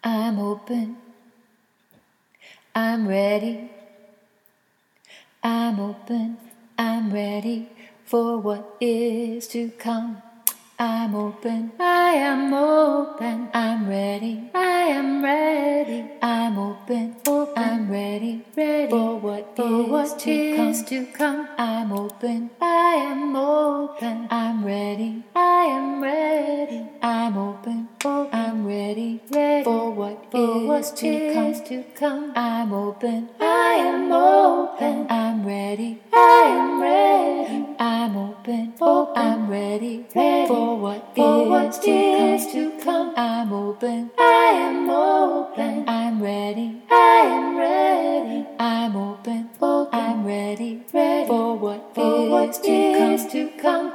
I'm open, I'm ready. I'm open, I'm ready for what is to come. I'm open, I am open, I'm ready, I am ready. I'm open, I'm ready, for what is to come. I'm open, I am open, I'm ready, I am ready. I'm open, I'm ready, for what is to come. I'm open, I am open, I'm ready, I am ready. I'm open, I'm ready, for what is to come. I'm open, I am open, I'm ready, I am ready. I'm open, I'm ready, for what is to come.